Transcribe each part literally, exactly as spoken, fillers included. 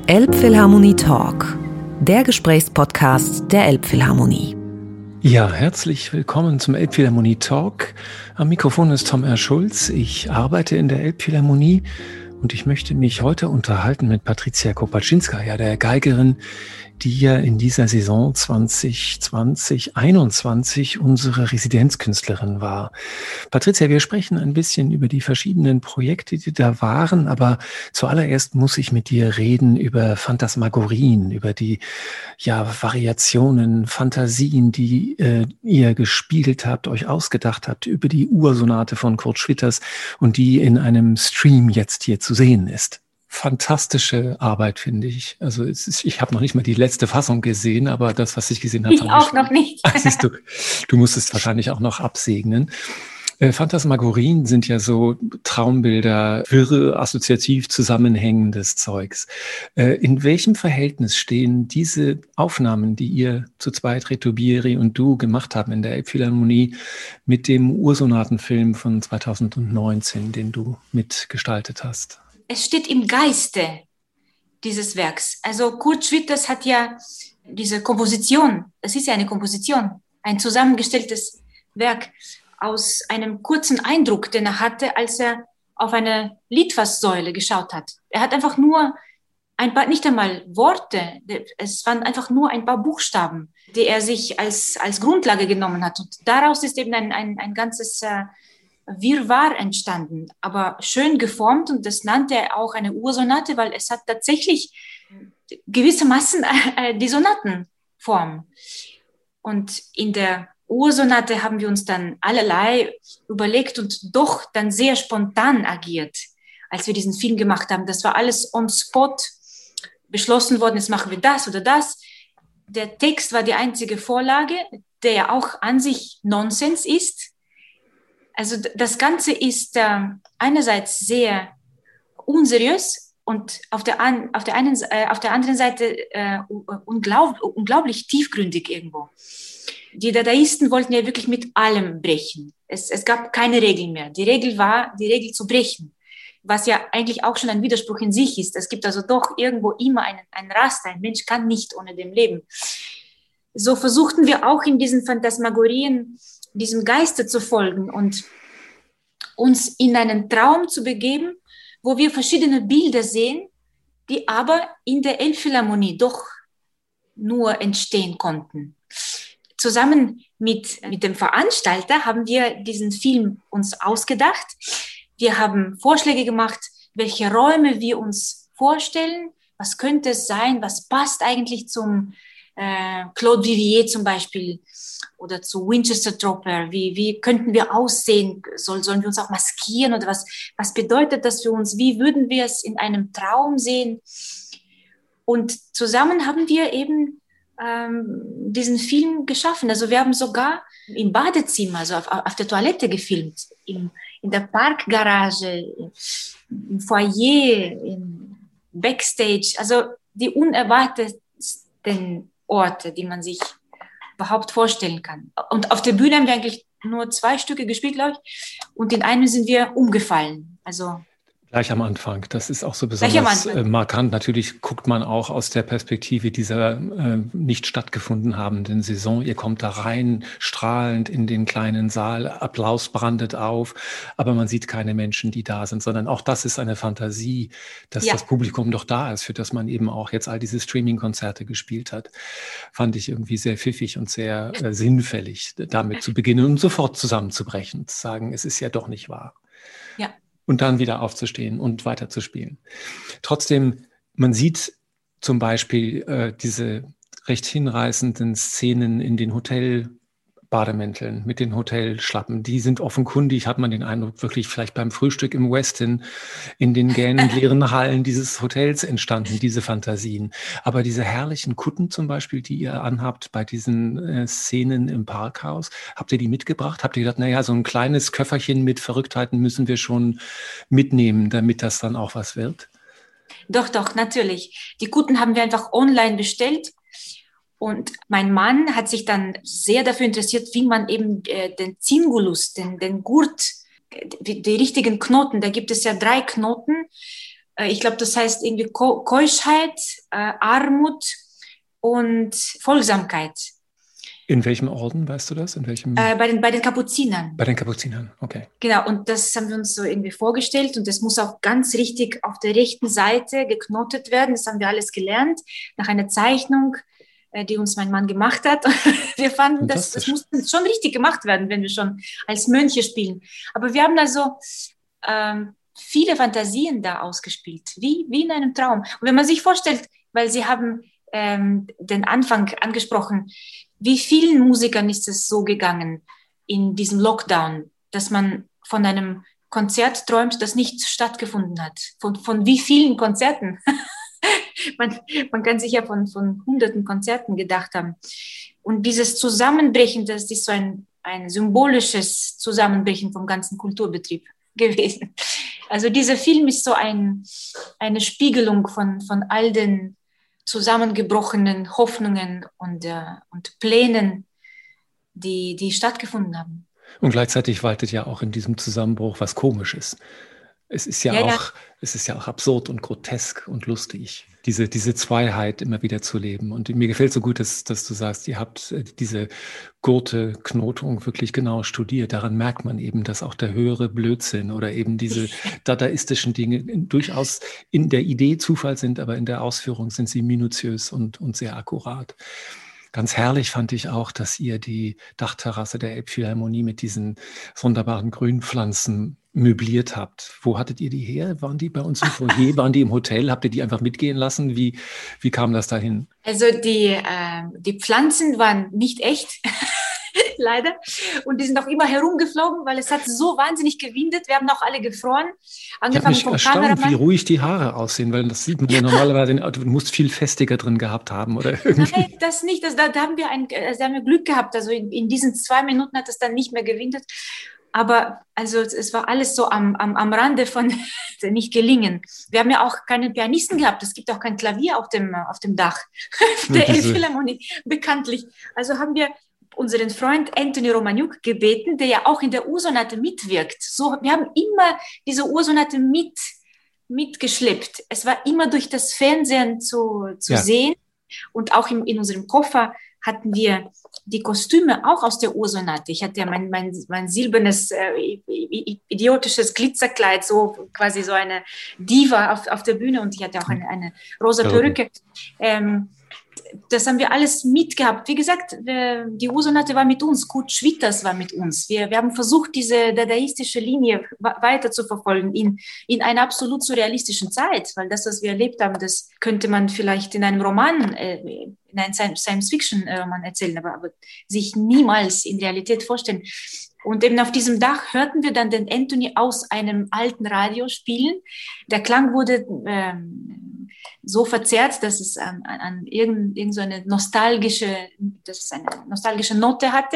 Elbphilharmonie Talk, der Gesprächspodcast der Elbphilharmonie. Ja, herzlich willkommen zum Elbphilharmonie Talk. Am Mikrofon ist Tom R. Schulz. Ich arbeite in der Elbphilharmonie und ich möchte mich heute unterhalten mit Patricia Kopaczynskaja, der Geigerin, die ja in dieser Saison zwanzig zwanzig einundzwanzig unsere Residenzkünstlerin war. Patricia, wir sprechen ein bisschen über die verschiedenen Projekte, die da waren, aber zuallererst muss ich mit dir reden über Phantasmagorien, über die ja, Variationen, Fantasien, die äh, ihr gespielt habt, euch ausgedacht habt, über die Ursonate von Kurt Schwitters und die in einem Stream jetzt hier zu sehen ist. Fantastische Arbeit, finde ich. Also es ist, ich habe noch nicht mal die letzte Fassung gesehen, aber das, was ich gesehen habe... Ich auch noch nicht. Ach, siehst du, du musst es wahrscheinlich auch noch absegnen. Äh, Phantasmagorien sind ja so Traumbilder, wirre, assoziativ zusammenhängendes Zeugs. Äh, in welchem Verhältnis stehen diese Aufnahmen, die ihr zu zweit, Reto Bieri und du, gemacht haben in der Elbphilharmonie, mit dem Ursonatenfilm von zweitausendneunzehn, den du mitgestaltet hast? Es steht im Geiste dieses Werks. Also Kurt Schwitters hat ja diese Komposition, es ist ja eine Komposition, ein zusammengestelltes Werk aus einem kurzen Eindruck, den er hatte, als er auf eine Litfaßsäule geschaut hat. Er hat einfach nur ein paar, nicht einmal Worte, es waren einfach nur ein paar Buchstaben, die er sich als, als Grundlage genommen hat. Und daraus ist eben ein, ein, ein ganzes äh, Wirrwarr entstanden, aber schön geformt, und das nannte er auch eine Ursonate, weil es hat tatsächlich gewissermaßen äh, die Sonatenform. Und in der Ursonate haben wir uns dann allerlei überlegt und doch dann sehr spontan agiert, als wir diesen Film gemacht haben. Das war alles on spot beschlossen worden, jetzt machen wir das oder das. Der Text war die einzige Vorlage, der ja auch an sich Nonsens ist. Also das Ganze ist äh, einerseits sehr unseriös und auf der, an, auf der, einen, äh, auf der anderen Seite äh, unglaub, unglaublich tiefgründig irgendwo. Die Dadaisten wollten ja wirklich mit allem brechen. Es, es gab keine Regeln mehr. Die Regel war, die Regel zu brechen, was ja eigentlich auch schon ein Widerspruch in sich ist. Es gibt also doch irgendwo immer einen, einen Raster. Ein Mensch kann nicht ohne dem leben. So versuchten wir auch in diesen Phantasmagorien diesem Geiste zu folgen und uns in einen Traum zu begeben, wo wir verschiedene Bilder sehen, die aber in der Elbphilharmonie doch nur entstehen konnten. Zusammen mit, mit dem Veranstalter haben wir diesen Film uns ausgedacht. Wir haben Vorschläge gemacht, welche Räume wir uns vorstellen, was könnte es sein, was passt eigentlich zum äh, Claude Vivier zum Beispiel oder zu Winchester Dropper, wie, wie könnten wir aussehen, Soll, sollen wir uns auch maskieren oder was, was bedeutet das für uns, wie würden wir es in einem Traum sehen? Und zusammen haben wir eben ähm, diesen Film geschaffen. Also wir haben sogar im Badezimmer, also auf, auf der Toilette gefilmt, im, in der Parkgarage, im Foyer, im Backstage, also die unerwartetsten Orte, die man sich überhaupt vorstellen kann. Und auf der Bühne haben wir eigentlich nur zwei Stücke gespielt, glaube ich, und in einem sind wir umgefallen. Also Gleich am Anfang. Das ist auch so besonders äh, markant. Natürlich guckt man auch aus der Perspektive dieser äh, nicht stattgefunden habenden Saison. Ihr kommt da rein, strahlend in den kleinen Saal, Applaus brandet auf, aber man sieht keine Menschen, die da sind, sondern auch das ist eine Fantasie, dass ja. das Publikum doch da ist, für das man eben auch jetzt all diese Streaming-Konzerte gespielt hat. Fand ich irgendwie sehr pfiffig und sehr äh, sinnfällig, damit zu beginnen und sofort zusammenzubrechen, zu sagen, es ist ja doch nicht wahr. Ja. Und dann wieder aufzustehen und weiterzuspielen. Trotzdem, man sieht zum Beispiel äh, diese recht hinreißenden Szenen in den Hotelbademänteln mit den Hotelschlappen. Die sind offenkundig, hat man den Eindruck, wirklich vielleicht beim Frühstück im Westin in den gähnend leeren Hallen dieses Hotels entstanden, diese Fantasien. Aber diese herrlichen Kutten zum Beispiel, die ihr anhabt bei diesen äh, Szenen im Parkhaus, habt ihr die mitgebracht? Habt ihr gedacht, naja, so ein kleines Köfferchen mit Verrücktheiten müssen wir schon mitnehmen, damit das dann auch was wird? Doch, doch, natürlich. Die Kutten haben wir einfach online bestellt. Und mein Mann hat sich dann sehr dafür interessiert, wie man eben äh, den Cingulus, den, den Gurt, die, die richtigen Knoten, da gibt es ja drei Knoten, Ich glaube, das heißt irgendwie Keuschheit, äh, Armut und Folgsamkeit. In welchem Orden, weißt du das? In welchem? Äh, bei, den, bei den Kapuzinern. Bei den Kapuzinern, okay. Genau, und das haben wir uns so irgendwie vorgestellt und das muss auch ganz richtig auf der rechten Seite geknotet werden. Das haben wir alles gelernt nach einer Zeichnung, äh, die uns mein Mann gemacht hat. Wir fanden, das, das muss schon richtig gemacht werden, wenn wir schon als Mönche spielen. Aber wir haben also ähm, viele Fantasien da ausgespielt, wie, wie in einem Traum. Und wenn man sich vorstellt, weil Sie haben ähm, den Anfang angesprochen, wie vielen Musikern ist es so gegangen in diesem Lockdown, dass man von einem Konzert träumt, das nicht stattgefunden hat? Von, von wie vielen Konzerten? man, man kann sich ja von, von hunderten Konzerten gedacht haben. Und dieses Zusammenbrechen, das ist so ein, ein symbolisches Zusammenbrechen vom ganzen Kulturbetrieb gewesen. Also dieser Film ist so ein, eine Spiegelung von, von all den zusammengebrochenen Hoffnungen und, äh, und Plänen, die, die stattgefunden haben. Und gleichzeitig waltet ja auch in diesem Zusammenbruch was Komisches. Es ist ja, ja, auch, ja. es ist ja auch absurd und grotesk und lustig, diese, diese Zweiheit immer wieder zu leben. Und mir gefällt so gut, dass, dass du sagst, ihr habt diese Gurte-Knotung wirklich genau studiert. Daran merkt man eben, dass auch der höhere Blödsinn oder eben diese dadaistischen Dinge durchaus in der Idee Zufall sind, aber in der Ausführung sind sie minutiös und, und sehr akkurat. Ganz herrlich fand ich auch, dass ihr die Dachterrasse der Elbphilharmonie mit diesen sonderbaren Grünpflanzen möbliert habt. Wo hattet ihr die her? Waren die bei uns im Foyer? Waren die im Hotel? Habt ihr die einfach mitgehen lassen? Wie, wie kam das dahin? Also die, äh, die Pflanzen waren nicht echt, leider. Und die sind auch immer herumgeflogen, weil es hat so wahnsinnig gewindet. Wir haben auch alle gefroren. Angefangen ich habe mich erstaunt, Kameramann. Wie ruhig die Haare aussehen, weil das sieht man ja normalerweise, du musst viel festiger drin gehabt haben. Oder irgendwie. Nein, das nicht. Das, da, da, haben wir ein, da haben wir Glück gehabt. Also in, in diesen zwei Minuten hat es dann nicht mehr gewindet. Aber also es war alles so am, am, am Rande von nicht gelingen. Wir haben ja auch keinen Pianisten gehabt. Es gibt auch kein Klavier auf dem, auf dem Dach der Elbphilharmonie, bekanntlich. Also haben wir unseren Freund Anthony Romaniuk gebeten, der ja auch in der Ursonate mitwirkt. So, wir haben immer diese Ursonate mit, mitgeschleppt. Es war immer durch das Fernsehen zu, zu ja. sehen. Und auch in, in unserem Koffer hatten wir die Kostüme auch aus der Ursonate. Ich hatte ja mein, mein, mein silbernes, äh, idiotisches Glitzerkleid, so quasi so eine Diva auf, auf der Bühne und ich hatte auch eine, eine rosa Perücke. Ähm, das haben wir alles mitgehabt. Wie gesagt, die Ursonate war mit uns, Kurt Schwitters war mit uns. Wir, wir haben versucht, diese dadaistische Linie weiter zu verfolgen in, in einer absolut surrealistischen Zeit, weil das, was wir erlebt haben, das könnte man vielleicht in einem Roman, äh, in einem Science-Fiction-Roman erzählen, aber, aber sich niemals in Realität vorstellen. Und eben auf diesem Dach hörten wir dann den Anthony aus einem alten Radio spielen. Der Klang wurde ähm, so verzerrt, dass es an, an irgend, irgend so eine nostalgische, dass es eine nostalgische Note hatte.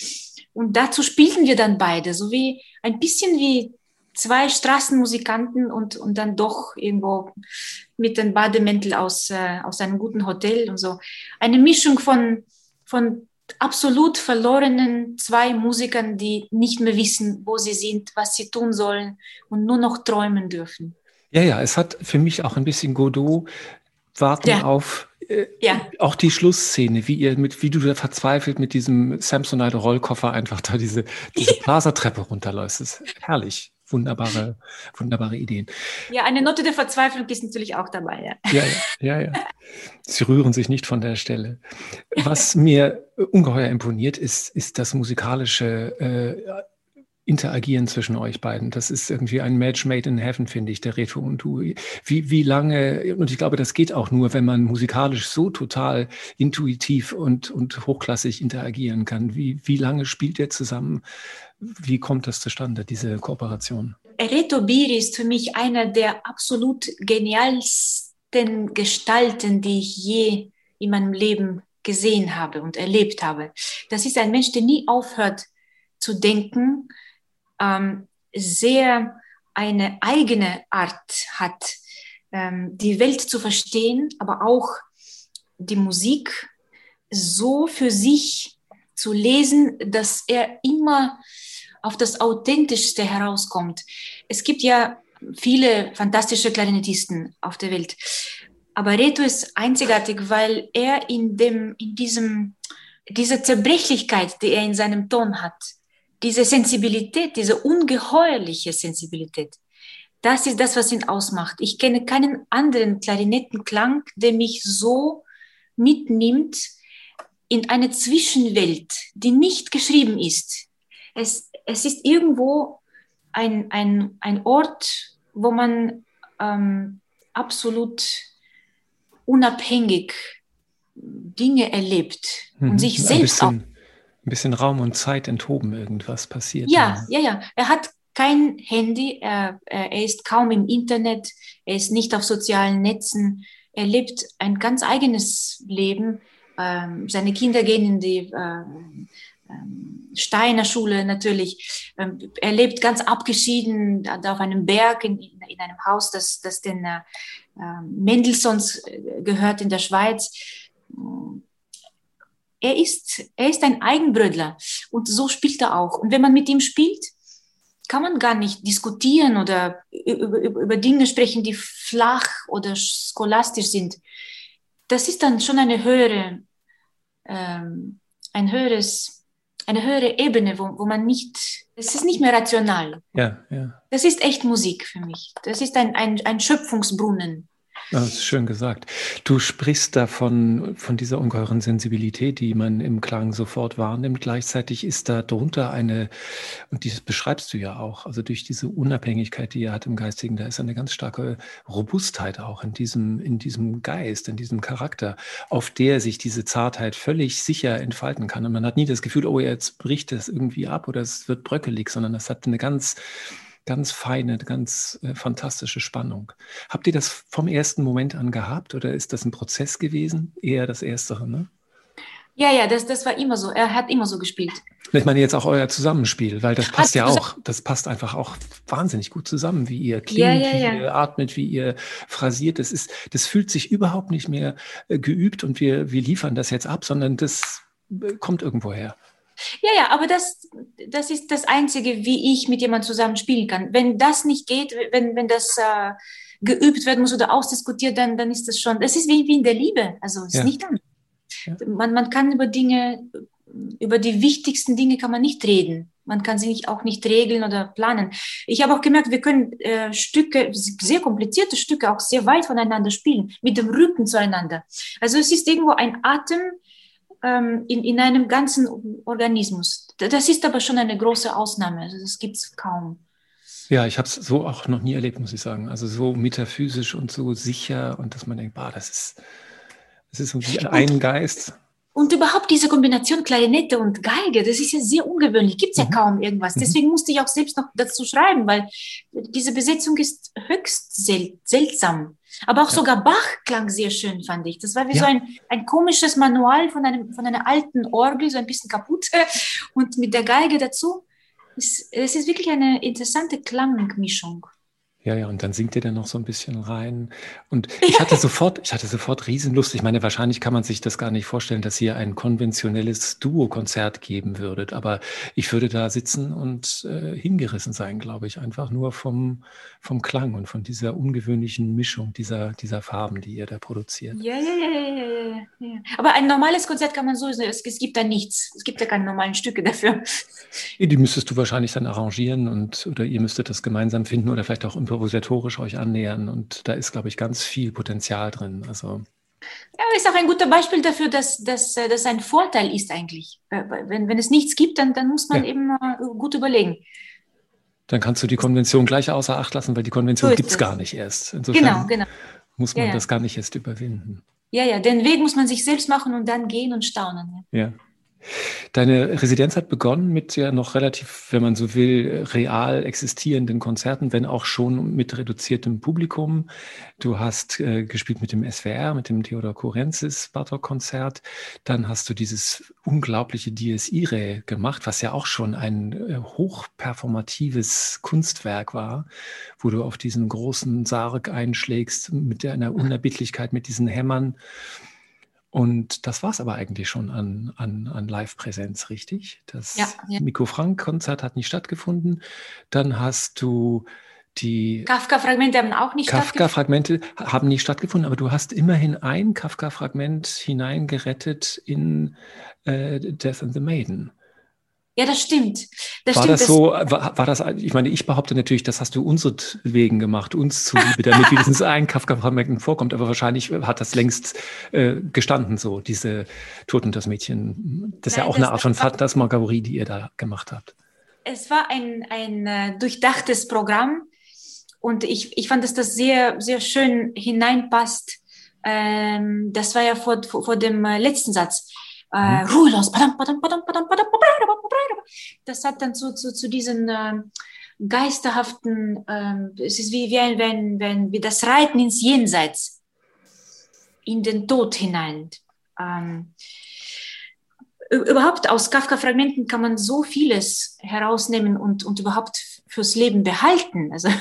Und dazu spielten wir dann beide, so wie ein bisschen wie zwei Straßenmusikanten und, und dann doch irgendwo mit dem Bademäntel aus, äh, aus einem guten Hotel und so. Eine Mischung von, von absolut verlorenen zwei Musikern, die nicht mehr wissen, wo sie sind, was sie tun sollen und nur noch träumen dürfen. Ja, ja, es hat für mich auch ein bisschen Godot, warten ja. auf äh, ja. auch die Schlussszene, wie ihr mit, wie du da verzweifelt mit diesem Samsonite Rollkoffer einfach da diese, diese Plaza-Treppe runterläufst. Das ist herrlich. Wunderbare, wunderbare Ideen. Ja, eine Note der Verzweiflung ist natürlich auch dabei. Ja. Ja, ja, ja, ja. Sie rühren sich nicht von der Stelle. Was mir ungeheuer imponiert, ist, ist das musikalische äh, Interagieren zwischen euch beiden. Das ist irgendwie ein Match made in heaven, finde ich, der Reto und du. Wie, wie lange, und ich glaube, das geht auch nur, wenn man musikalisch so total intuitiv und, und hochklassig interagieren kann. Wie, wie lange spielt ihr zusammen? Wie kommt das zustande, diese Kooperation? Reto Biri ist für mich einer der absolut genialsten Gestalten, die ich je in meinem Leben gesehen habe und erlebt habe. Das ist ein Mensch, der nie aufhört zu denken, ähm, sehr eine eigene Art hat, ähm, die Welt zu verstehen, aber auch die Musik so für sich zu lesen, dass er immer auf das Authentischste herauskommt. Es gibt ja viele fantastische Klarinettisten auf der Welt. Aber Reto ist einzigartig, weil er in dem, in diesem, diese Zerbrechlichkeit, die er in seinem Ton hat, diese Sensibilität, diese ungeheuerliche Sensibilität, das ist das, was ihn ausmacht. Ich kenne keinen anderen Klarinettenklang, der mich so mitnimmt in eine Zwischenwelt, die nicht geschrieben ist. Es, es ist irgendwo ein, ein, ein Ort, wo man ähm, absolut unabhängig Dinge erlebt und Mhm. sich Ein selbst auch. bisschen, ein bisschen Raum und Zeit enthoben, irgendwas passiert Ja, da. ja, ja. Er hat kein Handy, er, er ist kaum im Internet, er ist nicht auf sozialen Netzen, er lebt ein ganz eigenes Leben. Ähm, seine Kinder gehen in die ähm, ähm, Steiner Schule natürlich. Ähm, er lebt ganz abgeschieden da, da auf einem Berg in, in, in einem Haus, das, das den äh, Mendelssohns gehört in der Schweiz. Er ist, er ist ein Eigenbrötler und so spielt er auch. Und wenn man mit ihm spielt, kann man gar nicht diskutieren oder über, über, über Dinge sprechen, die flach oder scholastisch sind. Das ist dann schon eine höhere, ähm, ein höheres, eine höhere Ebene, wo, wo man nicht, es ist nicht mehr rational. Ja, ja. Das ist echt Musik für mich. Das ist ein, ein, ein Schöpfungsbrunnen. Das ist schön gesagt. Du sprichst davon, von dieser ungeheuren Sensibilität, die man im Klang sofort wahrnimmt. Gleichzeitig ist da drunter eine, und das beschreibst du ja auch, also durch diese Unabhängigkeit, die er hat im Geistigen, da ist eine ganz starke Robustheit auch in diesem, in diesem Geist, in diesem Charakter, auf der sich diese Zartheit völlig sicher entfalten kann. Und man hat nie das Gefühl, oh, jetzt bricht es irgendwie ab oder es wird bröckelig, sondern es hat eine ganz Ganz feine, ganz äh, fantastische Spannung. Habt ihr das vom ersten Moment an gehabt oder ist das ein Prozess gewesen? Eher das Erstere, ne? Ja, ja, das, das war immer so. Er hat immer so gespielt. Ich meine jetzt auch euer Zusammenspiel, weil das passt Hat ja zusammen- auch, das passt einfach auch wahnsinnig gut zusammen, wie ihr Ja, klingt, ja, wie ja. ihr atmet, wie ihr phrasiert. Das ist, das fühlt sich überhaupt nicht mehr äh, geübt und wir, wir liefern das jetzt ab, sondern das äh, kommt irgendwo her. Ja, ja, aber das, das ist das Einzige, wie ich mit jemandem zusammen spielen kann. Wenn das nicht geht, wenn, wenn das äh, geübt werden muss oder ausdiskutiert, dann, dann ist das schon, das ist wie, wie in der Liebe, also es ist Ja. nicht anders. Ja. Man, man kann über Dinge, über die wichtigsten Dinge kann man nicht reden. Man kann sie nicht, auch nicht regeln oder planen. Ich habe auch gemerkt, wir können äh, Stücke, sehr komplizierte Stücke, auch sehr weit voneinander spielen, mit dem Rücken zueinander. Also es ist irgendwo ein Atem, In, in einem ganzen Organismus. Das ist aber schon eine große Ausnahme. Also das gibt es kaum. Ja, ich habe es so auch noch nie erlebt, muss ich sagen. Also so metaphysisch und so sicher und dass man denkt, bah, das ist, das ist so wie ein Geist. Und überhaupt diese Kombination Klarinette und Geige, das ist ja sehr ungewöhnlich. Gibt es ja Mhm. kaum irgendwas. Deswegen musste ich auch selbst noch dazu schreiben, weil diese Besetzung ist höchst sel seltsam. Aber auch Ja. sogar Bach klang sehr schön, fand ich. Das war wie Ja. so ein, ein komisches Manual von, einem, von einer alten Orgel, so ein bisschen kaputt. Und mit der Geige dazu. Es, es ist wirklich eine interessante Klangmischung. Ja, ja, und dann singt ihr dann noch so ein bisschen rein. Und ich hatte sofort, ich hatte sofort Riesenlust. Ich meine, wahrscheinlich kann man sich das gar nicht vorstellen, dass ihr ein konventionelles Duo-Konzert geben würdet. Aber ich würde da sitzen und äh, hingerissen sein, glaube ich, einfach nur vom, vom Klang und von dieser ungewöhnlichen Mischung dieser, dieser Farben, die ihr da produziert. Ja, ja, ja, ja, ja, ja. Aber ein normales Konzert kann man so, es, es gibt da nichts. Es gibt ja keine normalen Stücke dafür. Die müsstest du wahrscheinlich dann arrangieren und oder ihr müsstet das gemeinsam finden oder vielleicht auch improvisatorisch euch annähern. Und da ist, glaube ich, ganz viel Potenzial drin. Also Ja, ist auch ein guter Beispiel dafür, dass das dass ein Vorteil ist eigentlich. Wenn, wenn es nichts gibt, dann, dann muss man Ja. eben äh, gut überlegen. dann kannst du die Konvention gleich außer Acht lassen, weil die Konvention So ist gibt es es. gar nicht erst. Insofern Genau, genau. muss man Ja, ja. das gar nicht erst überwinden. Ja, ja, den Weg muss man sich selbst machen und dann gehen und staunen. Ja. Deine Residenz hat begonnen mit ja noch relativ, wenn man so will, real existierenden Konzerten, wenn auch schon mit reduziertem Publikum. Du hast äh, gespielt mit dem S W R, mit dem Theodor Kurenzis Bartok-Konzert. Dann hast du dieses unglaubliche Dies Irae gemacht, was ja auch schon ein äh, hochperformatives Kunstwerk war, wo du auf diesen großen Sarg einschlägst mit einer Unerbittlichkeit, mit diesen Hämmern. Und das war es aber eigentlich schon an, an, an Live-Präsenz, richtig? Das Ja, ja. Mikko Frank-Konzert hat nicht stattgefunden. Dann hast du Die Kafka-Fragmente haben auch nicht Kafka-Fragmente haben nicht stattgefunden, aber du hast immerhin ein Kafka-Fragment hineingerettet in äh, Death and the Maiden. Ja, das stimmt. Das war stimmt, das, das so, war, war das, ich meine, ich behaupte natürlich, das hast du unseretwegen gemacht, uns zuliebe, damit wenigstens ein Kafka-Fragment vorkommt, aber wahrscheinlich hat das längst äh, gestanden so, diese Tod und das Mädchen. Das ist Nein, ja auch das, eine Art von Phantasmagorie, die ihr da gemacht habt. Es war ein, ein äh, durchdachtes Programm und ich, ich fand, dass das sehr, sehr schön hineinpasst. Ähm, das war ja vor, vor, vor dem äh, letzten Satz. Äh, ruhelos. Das hat dann zu, zu, zu diesen äh, geisterhaften, äh, es ist wie, wie, ein, wenn, wenn, wie das Reiten ins Jenseits, in den Tod hinein. Ähm, überhaupt aus Kafka-Fragmenten kann man so vieles herausnehmen und, und überhaupt fürs Leben behalten. Also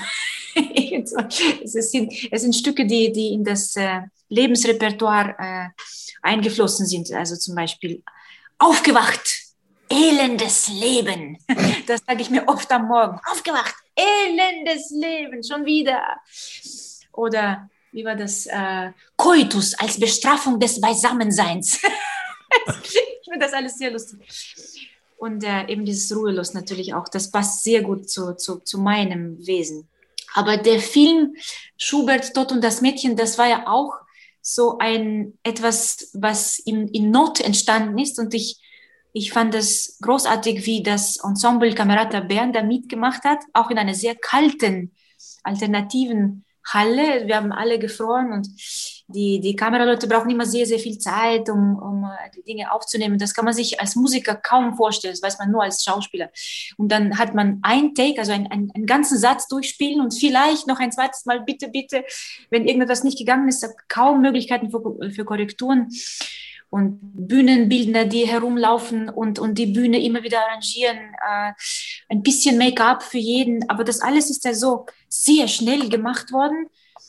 es, sind, es sind Stücke, die, die in das äh, Lebensrepertoire äh, eingeflossen sind. Also zum Beispiel aufgewacht, elendes Leben. Das sage ich mir oft am Morgen. Aufgewacht, elendes Leben, schon wieder. Oder wie war das? Äh, Koitus als Bestrafung des Beisammenseins. Ich finde das alles sehr lustig. Und äh, eben dieses Ruhelos natürlich auch, das passt sehr gut zu, zu, zu meinem Wesen. Aber der Film Schubert, Tod und das Mädchen, das war ja auch so ein etwas, was in, in Not entstanden ist. Und ich, ich fand es großartig, wie das Ensemble Camerata Bern da mitgemacht hat, auch in einer sehr kalten, alternativen Halle. Wir haben alle gefroren und die, die Kameraleute brauchen immer sehr, sehr viel Zeit, um, um die Dinge aufzunehmen. Das kann man sich als Musiker kaum vorstellen, das weiß man nur als Schauspieler. Und dann hat man ein Take, also einen, einen, einen ganzen Satz durchspielen und vielleicht noch ein zweites Mal, bitte, bitte, wenn irgendetwas nicht gegangen ist, kaum Möglichkeiten für, für Korrekturen. Und Bühnenbildner, die herumlaufen und, und die Bühne immer wieder arrangieren, äh, ein bisschen Make-up für jeden. Aber das alles ist ja so sehr schnell gemacht worden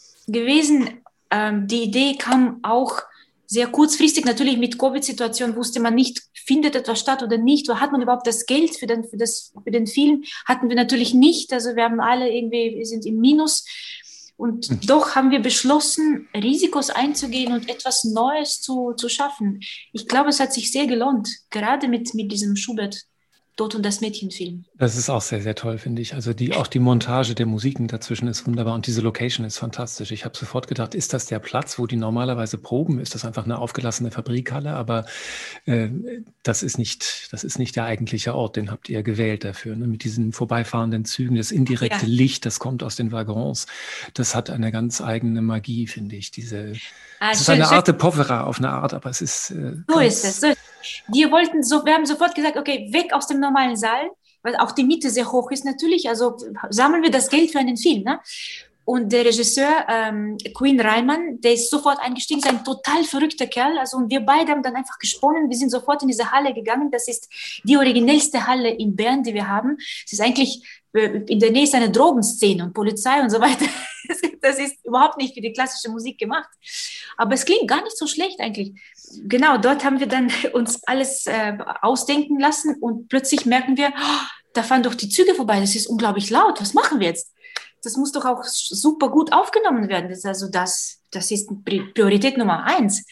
gewesen. Ähm, die Idee kam auch sehr kurzfristig. Natürlich mit Covid-Situation wusste man nicht, findet etwas statt oder nicht. Oder hat man überhaupt das Geld für den, für das, für den Film? Hatten wir natürlich nicht. Also wir haben alle irgendwie, wir sind im Minus. Und mhm. doch haben wir beschlossen, Risikos einzugehen und etwas Neues zu, zu schaffen. Ich glaube, es hat sich sehr gelohnt, gerade mit, mit diesem Schubert Tod und das Mädchen-Film. Das ist auch sehr, sehr toll, finde ich. Also die, auch die Montage der Musiken dazwischen ist wunderbar und diese Location ist fantastisch. Ich habe sofort gedacht, ist das der Platz, wo die normalerweise proben? Ist das einfach eine aufgelassene Fabrikhalle? Aber äh, das ist nicht, das ist nicht der eigentliche Ort, den habt ihr gewählt dafür. Ne? Mit diesen vorbeifahrenden Zügen, das indirekte ja. Licht, das kommt aus den Waggons. Das hat eine ganz eigene Magie, finde ich. Diese, ah, es ist schön, eine schön. Arte Povera auf eine Art, aber es ist äh, so ist es. So ist es. Wir wollten so, wir haben sofort gesagt, okay, weg aus dem normalen Saal, weil auch die Miete sehr hoch ist natürlich, also sammeln wir das Geld für einen Film, ne? Und der Regisseur ähm, Quinn Reimann, der ist sofort eingestiegen, ist ein total verrückter Kerl, also und wir beide haben dann einfach gesponnen, wir sind sofort in diese Halle gegangen, das ist die originellste Halle in Bern, die wir haben. Es ist eigentlich, in der Nähe ist eine Drogenszene und Polizei und so weiter. Das ist überhaupt nicht für die klassische Musik gemacht. Aber es klingt gar nicht so schlecht eigentlich. Genau, dort haben wir dann uns alles äh, ausdenken lassen und plötzlich merken wir, oh, da fahren doch die Züge vorbei, das ist unglaublich laut, was machen wir jetzt? Das muss doch auch super gut aufgenommen werden. Das ist also das, das ist Priorität Nummer eins.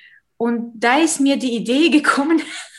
Und da ist mir die Idee gekommen,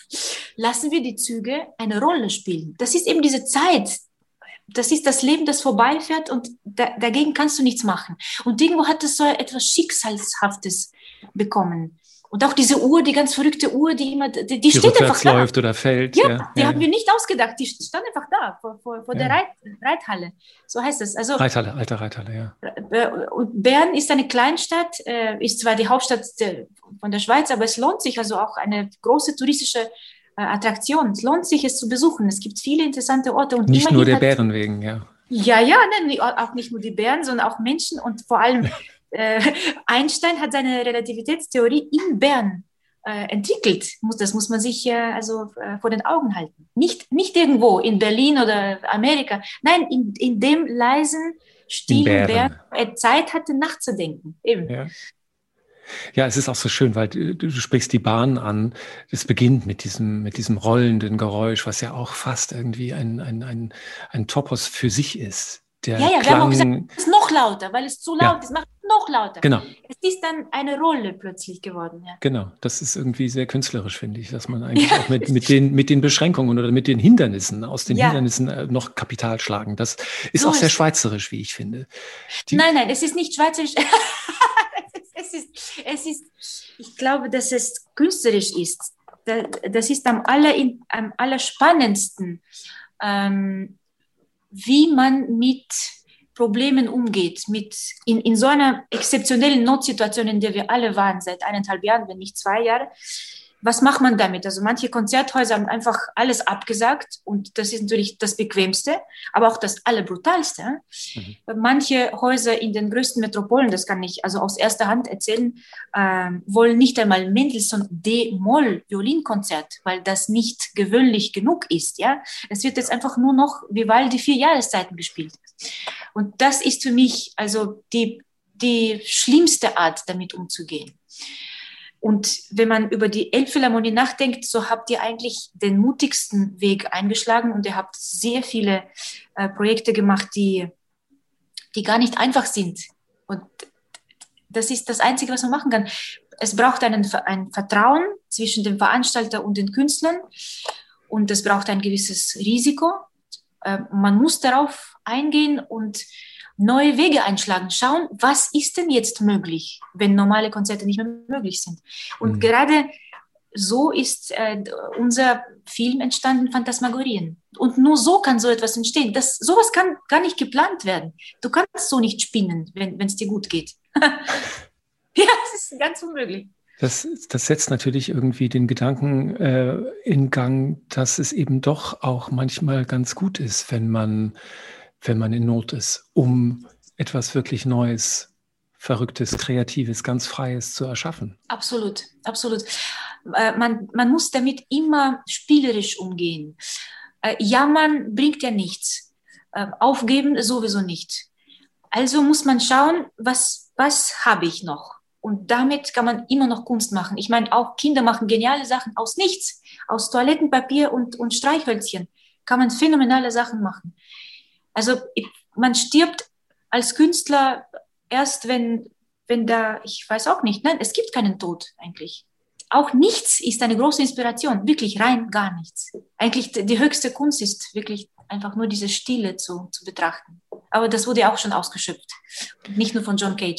lassen wir die Züge eine Rolle spielen. Das ist eben diese Zeit, das ist das Leben, das vorbeifährt und da, dagegen kannst du nichts machen. Und irgendwo hat es so etwas Schicksalshaftes bekommen. Und auch diese Uhr, die ganz verrückte Uhr, die immer, die, die, die steht einfach da. läuft oder fällt. Ja, ja die ja, haben ja. wir nicht ausgedacht. Die stand einfach da, vor, vor, vor ja. der Reit, Reithalle. So heißt es. Also, Reithalle, alte Reithalle, ja. Und Bern ist eine Kleinstadt, ist zwar die Hauptstadt von der Schweiz, aber es lohnt sich, also auch eine große touristische Attraktion. Es lohnt sich, es zu besuchen. Es gibt viele interessante Orte. Und nicht nur der Bären wegen, ja. Ja, ja, ne, auch nicht nur die Bären, sondern auch Menschen und vor allem äh, Einstein hat seine Relativitätstheorie in Bern äh, entwickelt. Das muss man sich äh, also äh, vor den Augen halten. Nicht, nicht irgendwo in Berlin oder Amerika. Nein, in, in dem leisen, stillen Bern, er Zeit hatte nachzudenken. Eben. Ja. Ja, es ist auch so schön, weil du, du sprichst die Bahn an. Es beginnt mit diesem, mit diesem rollenden Geräusch, was ja auch fast irgendwie ein, ein, ein, ein Topos für sich ist. der ja, ja, Klang... wir haben auch gesagt, es ist noch lauter, weil es zu laut Ja. ist, macht es noch lauter. Genau. Es ist dann eine Rolle plötzlich geworden. Ja. Genau, das ist irgendwie sehr künstlerisch, finde ich, dass man eigentlich Ja. auch mit, mit, den, mit den Beschränkungen oder mit den Hindernissen, aus den Ja. Hindernissen äh, noch Kapital schlagen. Das ist So auch sehr ist- schweizerisch, wie ich finde. Die- Nein, nein, es ist nicht schweizerisch. es, ist, es ist, ich glaube, dass es künstlerisch ist. Da- Das ist am, aller, am allerspannendsten, ähm, wie man mit Problemen umgeht, mit in, in so einer exzeptionellen Notsituation, in der wir alle waren, seit eineinhalb Jahren, wenn nicht zwei Jahre. Was macht man damit? Also manche Konzerthäuser haben einfach alles abgesagt und das ist natürlich das Bequemste, aber auch das Allerbrutalste. Mhm. Manche Häuser in den größten Metropolen, das kann ich also aus erster Hand erzählen, äh, wollen nicht einmal Mendelssohn D-Moll-Violinkonzert, weil das nicht gewöhnlich genug ist. Ja? Es wird jetzt einfach nur noch Vivaldi vier Jahreszeiten gespielt. Und das ist für mich also die, die schlimmste Art, damit umzugehen. Und wenn man über die Elbphilharmonie nachdenkt, so habt ihr eigentlich den mutigsten Weg eingeschlagen und ihr habt sehr viele äh, Projekte gemacht, die, die gar nicht einfach sind. Und das ist das Einzige, was man machen kann. Es braucht einen, ein Vertrauen zwischen dem Veranstalter und den Künstlern und es braucht ein gewisses Risiko. Äh, man muss darauf eingehen und neue Wege einschlagen, schauen, was ist denn jetzt möglich, wenn normale Konzerte nicht mehr möglich sind. Und mhm. gerade so ist äh, unser Film entstanden, Phantasmagorien. Und nur so kann so etwas entstehen. Das, sowas kann gar nicht geplant werden. Du kannst so nicht spinnen, wenn es dir gut geht. Ja, es ist ganz unmöglich. Das, das setzt natürlich irgendwie den Gedanken äh, in Gang, dass es eben doch auch manchmal ganz gut ist, wenn man wenn man in Not ist, um etwas wirklich Neues, Verrücktes, Kreatives, ganz Freies zu erschaffen. Absolut, absolut. Äh, man, man muss damit immer spielerisch umgehen. Äh, jammern bringt ja nichts. Äh, aufgeben sowieso nicht. Also muss man schauen, was, was habe ich noch? Und damit kann man immer noch Kunst machen. Ich meine, auch Kinder machen geniale Sachen aus nichts. Aus Toilettenpapier und, und Streichhölzchen kann man phänomenale Sachen machen. Also man stirbt als Künstler erst, wenn, wenn da, ich weiß auch nicht, nein, es gibt keinen Tod eigentlich. Auch nichts ist eine große Inspiration, wirklich rein gar nichts. Eigentlich die höchste Kunst ist wirklich einfach nur diese Stille zu, zu betrachten. Aber das wurde ja auch schon ausgeschöpft, nicht nur von John Cage.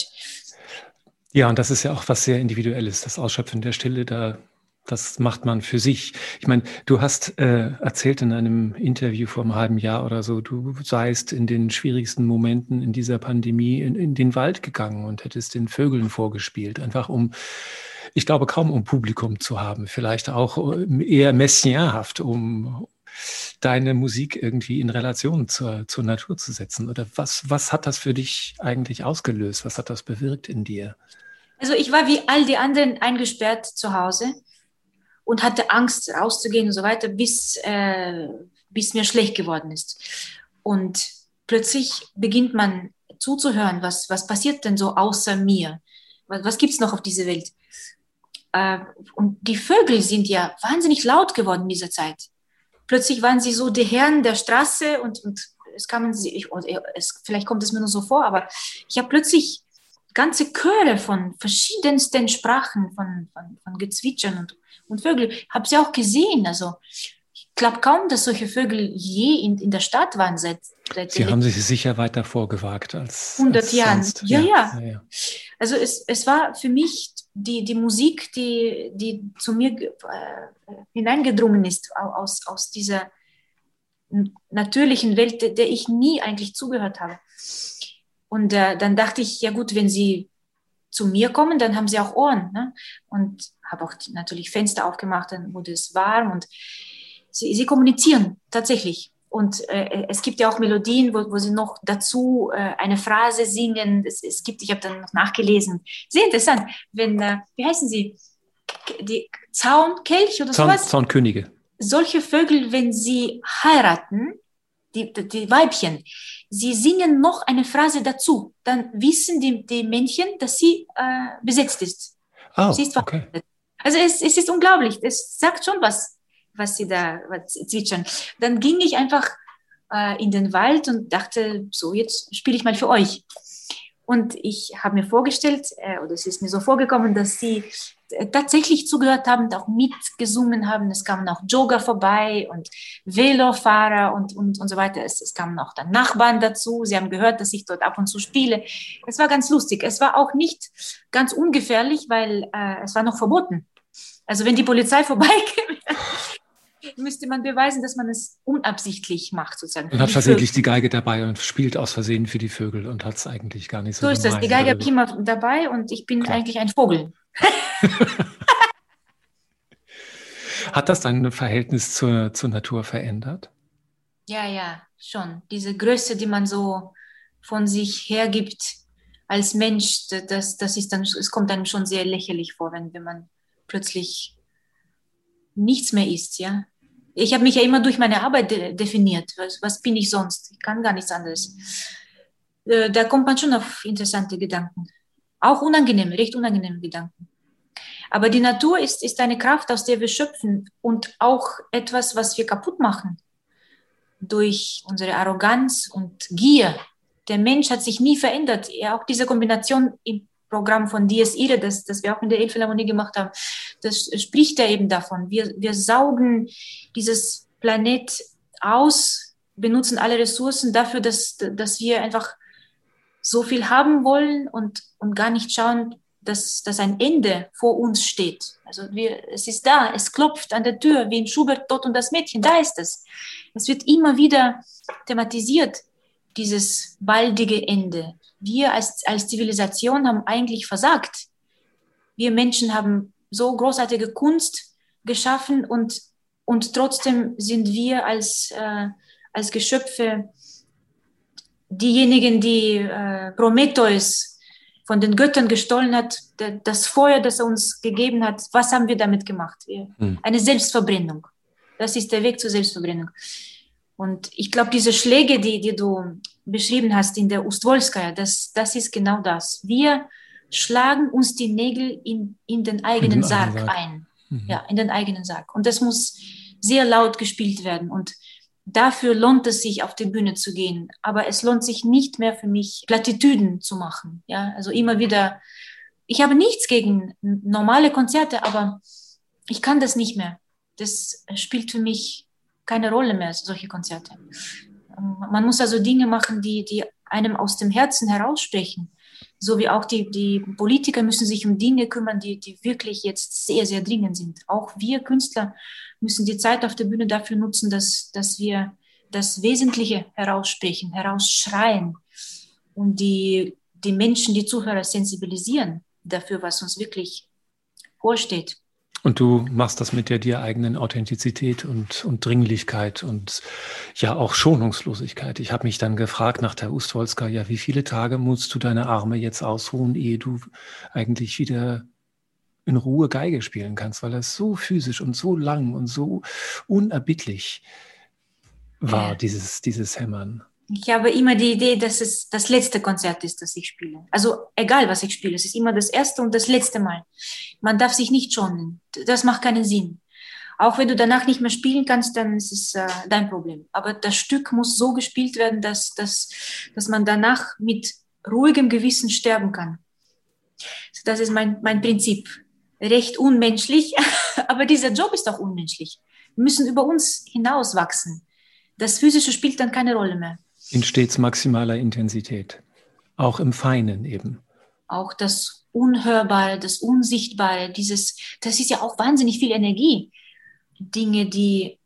Ja, und das ist ja auch was sehr Individuelles, das Ausschöpfen der Stille, da das macht man für sich. Ich meine, du hast äh, erzählt in einem Interview vor einem halben Jahr oder so, du seist in den schwierigsten Momenten in dieser Pandemie in, in den Wald gegangen und hättest den Vögeln vorgespielt, einfach um, ich glaube, kaum um Publikum zu haben, vielleicht auch eher messiaenhaft, um deine Musik irgendwie in Relation zur, zur Natur zu setzen. Oder was, was hat das für dich eigentlich ausgelöst? Was hat das bewirkt in dir? Also ich war wie all die anderen eingesperrt zu Hause und hatte Angst, rauszugehen und so weiter, bis, äh, bis mir schlecht geworden ist. Und plötzlich beginnt man zuzuhören, was, was passiert denn so außer mir? Was, was gibt es noch auf dieser Welt? Äh, und die Vögel sind ja wahnsinnig laut geworden in dieser Zeit. Plötzlich waren sie so die Herren der Straße und, und es kamen sie, ich, es, vielleicht kommt es mir nur so vor, aber ich habe plötzlich ganze Chöre von verschiedensten Sprachen, von, von, von Gezwitschern und, und Vögel. Habe sie auch gesehen. Also ich glaube kaum, dass solche Vögel je in, in der Stadt waren. Seit, seit Sie haben sich sicher weiter vorgewagt als hundert Jahren. Ja, ja. Ja. ja, ja. Also es, es war für mich die, die Musik, die, die zu mir äh, hineingedrungen ist aus, aus dieser natürlichen Welt, der, der ich nie eigentlich zugehört habe. Und äh, dann dachte ich, ja gut, wenn sie zu mir kommen, dann haben sie auch Ohren. Ne? Und habe auch die, natürlich Fenster aufgemacht, dann wurde es warm und sie, sie kommunizieren tatsächlich. Und äh, es gibt ja auch Melodien, wo, wo sie noch dazu äh, eine Phrase singen. Es, es gibt, ich habe dann noch nachgelesen. Sehr interessant. Wenn, äh, wie heißen sie? Die Zaunkelch oder Zaun, sowas? Zaunkönige. Solche Vögel, wenn sie heiraten, die, die, die Weibchen, sie singen noch eine Phrase dazu. Dann wissen die, die Männchen, dass sie äh, besetzt ist. Oh, sie ist okay. Also es, es ist unglaublich. Es sagt schon was, was sie da was zwitschern. Dann ging ich einfach äh, in den Wald und dachte, so, jetzt spiele ich mal für euch. Und ich habe mir vorgestellt, äh, oder es ist mir so vorgekommen, dass sie äh, tatsächlich zugehört haben und auch mitgesungen haben. Es kamen auch Jogger vorbei und Velofahrer und, und, und so weiter. Es, es kamen auch dann Nachbarn dazu. Sie haben gehört, dass ich dort ab und zu spiele. Es war ganz lustig. Es war auch nicht ganz ungefährlich, weil äh, es war noch verboten. Also wenn die Polizei vorbeikäme, müsste man beweisen, dass man es unabsichtlich macht, sozusagen. Und hat versehentlich die Geige dabei und spielt aus Versehen für die Vögel und hat es eigentlich gar nicht so So ist das. Die Geige habe ich immer dabei und ich bin Klar. eigentlich ein Vogel. Hat das dein Verhältnis zur, zur Natur verändert? Ja, ja, schon. Diese Größe, die man so von sich hergibt als Mensch, das, das ist dann, es kommt einem schon sehr lächerlich vor, wenn, wenn man plötzlich nichts mehr ist, ja. Ich habe mich ja immer durch meine Arbeit de- definiert. Was, was bin ich sonst? Ich kann gar nichts anderes. Äh, da kommt man schon auf interessante Gedanken. Auch unangenehme, recht unangenehme Gedanken. Aber die Natur ist, ist eine Kraft, aus der wir schöpfen und auch etwas, was wir kaputt machen. Durch unsere Arroganz und Gier. Der Mensch hat sich nie verändert. Ja, auch diese Kombination im Programm von Dies Irae, das, das wir auch in der Elbphilharmonie gemacht haben, das spricht ja eben davon. Wir, wir saugen dieses Planet aus, benutzen alle Ressourcen dafür, dass, dass wir einfach so viel haben wollen und, und gar nicht schauen, dass, dass ein Ende vor uns steht. Also wir, es ist da, es klopft an der Tür, wie in Schubert Tod und das Mädchen, da ist es. Es wird immer wieder thematisiert, dieses baldige Ende. Wir als, als Zivilisation haben eigentlich versagt. Wir Menschen haben so großartige Kunst geschaffen und, und trotzdem sind wir als, äh, als Geschöpfe diejenigen, die äh, Prometheus von den Göttern gestohlen hat, der, das Feuer, das er uns gegeben hat, was haben wir damit gemacht? Wir, hm. Eine Selbstverbrennung. Das ist der Weg zur Selbstverbrennung. Und ich glaube, diese Schläge, die, die du beschrieben hast in der Ustwolskaja, das, das ist genau das. Wir schlagen uns die Nägel in, in den eigenen in den Sarg, Sarg ein. Mhm. Ja, in den eigenen Sarg. Und das muss sehr laut gespielt werden. Und dafür lohnt es sich, auf die Bühne zu gehen. Aber es lohnt sich nicht mehr für mich, Plattitüden zu machen. Ja, also immer wieder. Ich habe nichts gegen normale Konzerte, aber ich kann das nicht mehr. Das spielt für mich keine Rolle mehr, solche Konzerte. Man muss also Dinge machen, die, die einem aus dem Herzen heraussprechen. So wie auch die, die Politiker müssen sich um Dinge kümmern, die, die wirklich jetzt sehr, sehr dringend sind. Auch wir Künstler müssen die Zeit auf der Bühne dafür nutzen, dass, dass wir das Wesentliche heraussprechen, herausschreien und die, die Menschen, die Zuhörer sensibilisieren dafür, was uns wirklich vorsteht. Und du machst das mit der dir eigenen Authentizität und, und Dringlichkeit und ja auch Schonungslosigkeit. Ich habe mich dann gefragt nach der Ustwolskaja, wie viele Tage musst du deine Arme jetzt ausruhen, ehe du eigentlich wieder in Ruhe Geige spielen kannst, weil das so physisch und so lang und so unerbittlich war, dieses, dieses Hämmern. Ich habe immer die Idee, dass es das letzte Konzert ist, das ich spiele. Also egal, was ich spiele, es ist immer das erste und das letzte Mal. Man darf sich nicht schonen. Das macht keinen Sinn. Auch wenn du danach nicht mehr spielen kannst, dann ist es äh, dein Problem. Aber das Stück muss so gespielt werden, dass, dass, dass man danach mit ruhigem Gewissen sterben kann. Das ist mein, mein Prinzip. Recht unmenschlich, aber dieser Job ist auch unmenschlich. Wir müssen über uns hinauswachsen. Das Physische spielt dann keine Rolle mehr. In stets maximaler Intensität. Auch im Feinen eben. Auch das Unhörbare, das Unsichtbare, dieses, das ist ja auch wahnsinnig viel Energie. Dinge, die,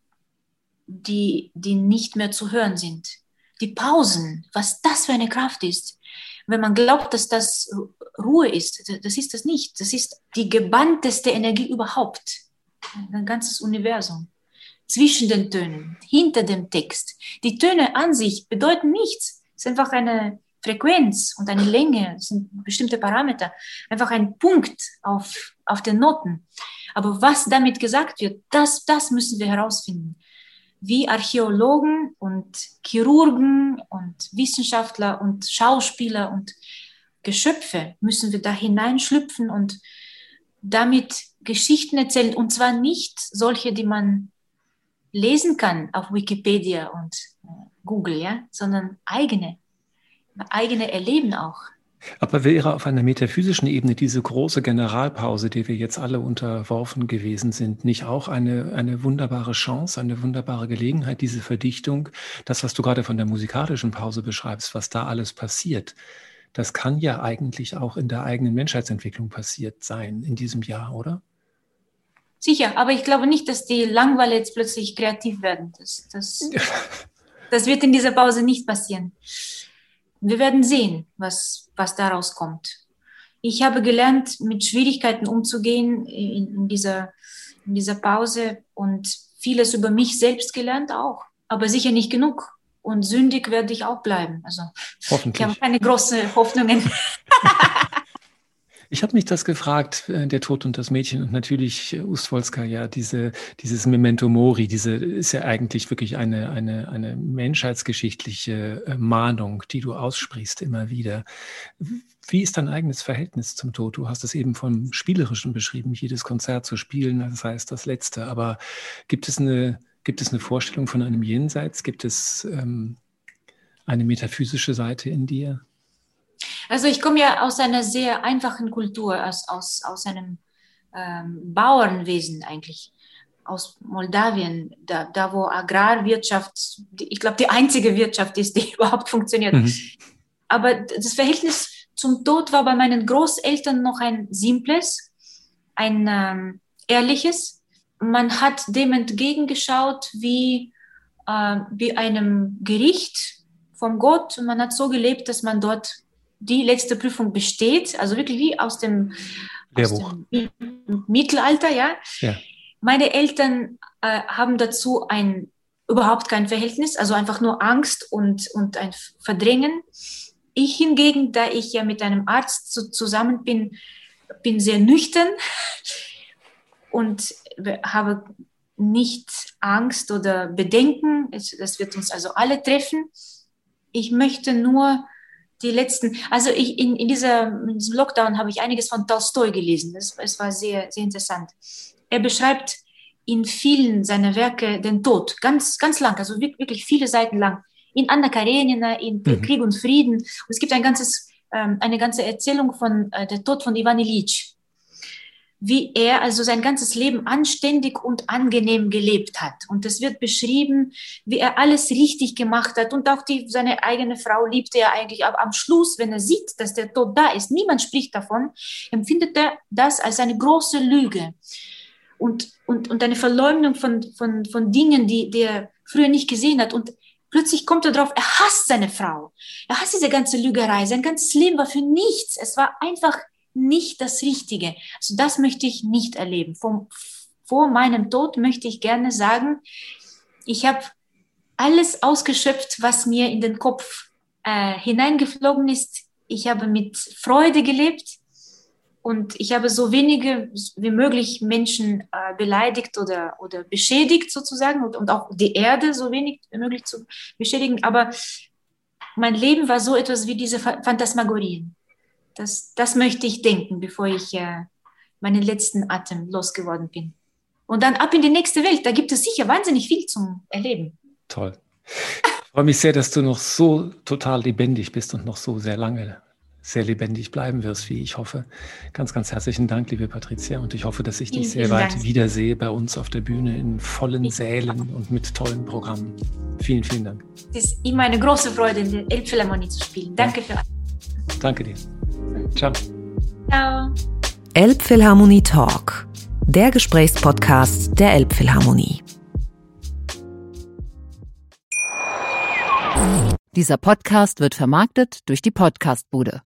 die, die nicht mehr zu hören sind. Die Pausen, was das für eine Kraft ist. Wenn man glaubt, dass das Ruhe ist, das ist das nicht. Das ist die gebannteste Energie überhaupt. Ein ganzes Universum. Zwischen den Tönen, hinter dem Text. Die Töne an sich bedeuten nichts. Es ist einfach eine Frequenz und eine Länge, es sind bestimmte Parameter. Einfach ein Punkt auf, auf den Noten. Aber was damit gesagt wird, das, das müssen wir herausfinden. Wie Archäologen und Chirurgen und Wissenschaftler und Schauspieler und Geschöpfe müssen wir da hineinschlüpfen und damit Geschichten erzählen. Und zwar nicht solche, die man lesen kann auf Wikipedia und Google, ja, sondern eigene, eigene Erleben auch. Aber wäre auf einer metaphysischen Ebene diese große Generalpause, der wir jetzt alle unterworfen gewesen sind, nicht auch eine, eine wunderbare Chance, eine wunderbare Gelegenheit, diese Verdichtung, das, was du gerade von der musikalischen Pause beschreibst, was da alles passiert, das kann ja eigentlich auch in der eigenen Menschheitsentwicklung passiert sein in diesem Jahr, oder? Sicher, aber ich glaube nicht, dass die Langweiler jetzt plötzlich kreativ werden. Das, das, das wird in dieser Pause nicht passieren. Wir werden sehen, was, was daraus kommt. Ich habe gelernt, mit Schwierigkeiten umzugehen in, in, dieser, in dieser Pause und vieles über mich selbst gelernt auch, aber sicher nicht genug. Und sündig werde ich auch bleiben. Also, hoffentlich. Ich habe keine großen Hoffnungen. Ich habe mich das gefragt, der Tod und das Mädchen und natürlich Ustwolskaja, diese, dieses Memento Mori, diese ist ja eigentlich wirklich eine, eine, eine menschheitsgeschichtliche Mahnung, die du aussprichst immer wieder. Wie ist dein eigenes Verhältnis zum Tod? Du hast es eben vom Spielerischen beschrieben, jedes Konzert zu spielen, das heißt das Letzte. Aber gibt es eine, gibt es eine Vorstellung von einem Jenseits? Gibt es ähm, eine metaphysische Seite in dir? Also ich komme ja aus einer sehr einfachen Kultur, aus, aus, aus einem ähm, Bauernwesen eigentlich, aus Moldawien, da, da wo Agrarwirtschaft, die, ich glaube, die einzige Wirtschaft ist, die überhaupt funktioniert. Mhm. Aber das Verhältnis zum Tod war bei meinen Großeltern noch ein simples, ein ähm, ehrliches. Man hat dem entgegengeschaut wie, äh, wie einem Gericht vom Gott und man hat so gelebt, dass man dort die letzte Prüfung besteht, also wirklich wie aus dem, aus dem Mittelalter, ja. ja. Meine Eltern äh, haben dazu ein, überhaupt kein Verhältnis, also einfach nur Angst und, und ein Verdrängen. Ich hingegen, da ich ja mit einem Arzt zu, zusammen bin, bin sehr nüchtern und habe nicht Angst oder Bedenken. Es, das wird uns also alle treffen. Ich möchte nur die letzten, also ich, in, in, dieser, in diesem Lockdown habe ich einiges von Tolstoi gelesen. Das, das war sehr, sehr interessant. Er beschreibt in vielen seiner Werke den Tod, ganz, ganz lang, also wirklich viele Seiten lang. In Anna Karenina, in mhm. Krieg und Frieden. Und es gibt ein ganzes, ähm, eine ganze Erzählung von äh, der Tod von Ivan Ilyich. Wie er also sein ganzes Leben anständig und angenehm gelebt hat. Und es wird beschrieben, wie er alles richtig gemacht hat. Und auch die, seine eigene Frau liebte er eigentlich. Aber am Schluss, wenn er sieht, dass der Tod da ist, niemand spricht davon, empfindet er das als eine große Lüge. Und, und, und eine Verleumdung von, von, von Dingen, die, die er früher nicht gesehen hat. Und plötzlich kommt er drauf, er hasst seine Frau. Er hasst diese ganze Lügerei. Sein ganzes Leben war für nichts. Es war einfach nicht das Richtige. Also das möchte ich nicht erleben. Vor, vor meinem Tod möchte ich gerne sagen, ich habe alles ausgeschöpft, was mir in den Kopf äh, hineingeflogen ist. Ich habe mit Freude gelebt und ich habe so wenige wie möglich Menschen äh, beleidigt oder, oder beschädigt sozusagen und, und auch die Erde so wenig wie möglich zu beschädigen. Aber mein Leben war so etwas wie diese Phantasmagorien. Das, das möchte ich denken, bevor ich äh, meinen letzten Atem losgeworden bin. Und dann ab in die nächste Welt. Da gibt es sicher wahnsinnig viel zum Erleben. Toll. Ich freue mich sehr, dass du noch so total lebendig bist und noch so sehr lange sehr lebendig bleiben wirst, wie ich hoffe. Ganz, ganz herzlichen Dank, liebe Patricia. Und ich hoffe, dass ich dich sehr bald wiedersehe bei uns auf der Bühne in vollen Sälen und mit tollen Programmen. Vielen, vielen Dank. Es ist immer eine große Freude, in der Elbphilharmonie zu spielen. Danke ja. für alles. Danke dir. Ciao. Ciao. Elbphilharmonie Talk, der Gesprächspodcast der Elbphilharmonie. Dieser Podcast wird vermarktet durch die Podcastbude.